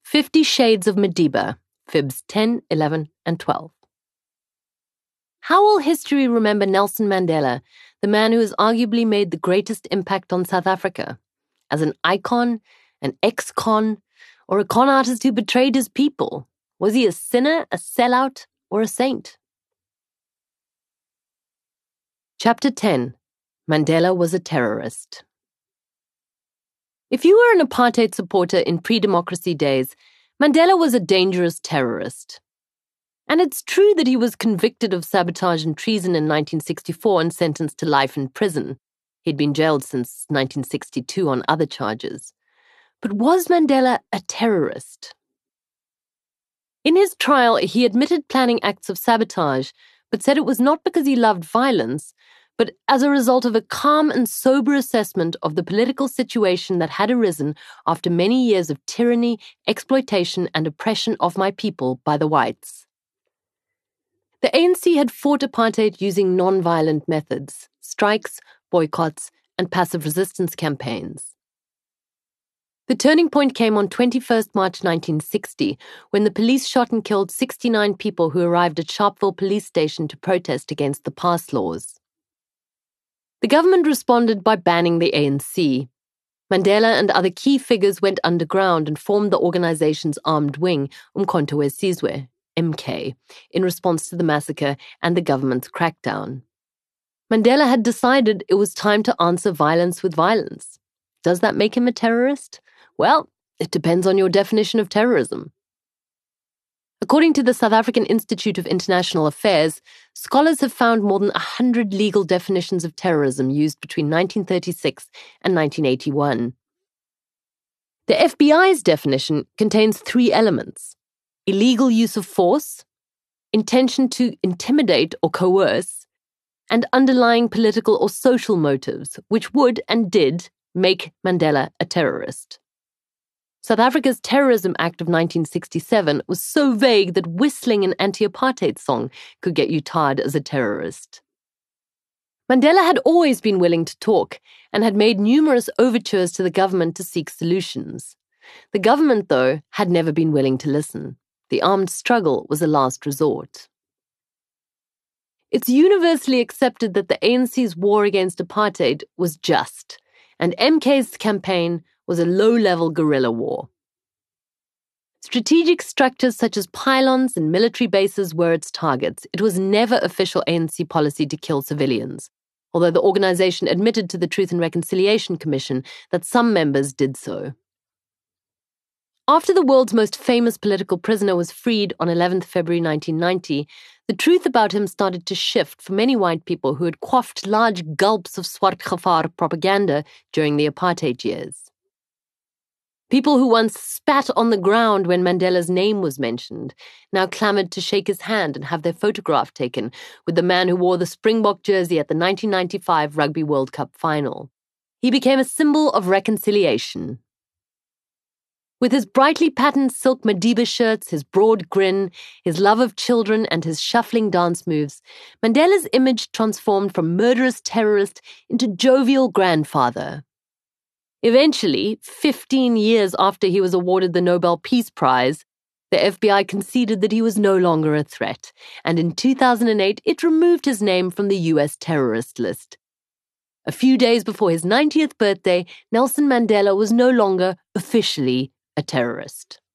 50 Shades of Madiba, Fibs 10, 11, and 12. How will history remember Nelson Mandela, the man who has arguably made the greatest impact on South Africa? As an icon, an ex-con, or a con artist who betrayed his people? Was he a sinner, a sellout, or a saint? Chapter 10. Mandela was a terrorist. If you were an apartheid supporter in pre-democracy days, Mandela was a dangerous terrorist. And it's true that he was convicted of sabotage and treason in 1964 and sentenced to life in prison. He'd been jailed since 1962 on other charges. But was Mandela a terrorist? In his trial, he admitted planning acts of sabotage, but said it was not because he loved violence, but as a result of a calm and sober assessment of the political situation that had arisen after many years of tyranny, exploitation, and oppression of my people by the whites. The ANC had fought apartheid using non-violent methods, strikes, boycotts, and passive resistance campaigns. The turning point came on 21st March 1960, when the police shot and killed 69 people who arrived at Sharpeville police station to protest against the pass laws. The government responded by banning the ANC. Mandela and other key figures went underground and formed the organization's armed wing, Umkhonto we Sizwe, MK, in response to the massacre and the government's crackdown. Mandela had decided it was time to answer violence with violence. Does that make him a terrorist? Well, it depends on your definition of terrorism. According to the South African Institute of International Affairs, scholars have found more than 100 legal definitions of terrorism used between 1936 and 1981. The FBI's definition contains 3 elements: illegal use of force, intention to intimidate or coerce, and underlying political or social motives, which would and did make Mandela a terrorist. South Africa's Terrorism Act of 1967 was so vague that whistling an anti-apartheid song could get you tarred as a terrorist. Mandela had always been willing to talk and had made numerous overtures to the government to seek solutions. The government, though, had never been willing to listen. The armed struggle was a last resort. It's universally accepted that the ANC's war against apartheid was just, and MK's campaign was a low-level guerrilla war. Strategic structures such as pylons and military bases were its targets. It was never official ANC policy to kill civilians, although the organization admitted to the Truth and Reconciliation Commission that some members did so. After the world's most famous political prisoner was freed on 11th February 1990, the truth about him started to shift for many white people who had quaffed large gulps of swart gevaar propaganda during the apartheid years. People who once spat on the ground when Mandela's name was mentioned now clamored to shake his hand and have their photograph taken with the man who wore the Springbok jersey at the 1995 Rugby World Cup final. He became a symbol of reconciliation. With his brightly patterned silk Madiba shirts, his broad grin, his love of children, and his shuffling dance moves, Mandela's image transformed from murderous terrorist into jovial grandfather. Eventually, 15 years after he was awarded the Nobel Peace Prize, the FBI conceded that he was no longer a threat, and in 2008 it removed his name from the US terrorist list. A few days before his 90th birthday, Nelson Mandela was no longer officially a terrorist.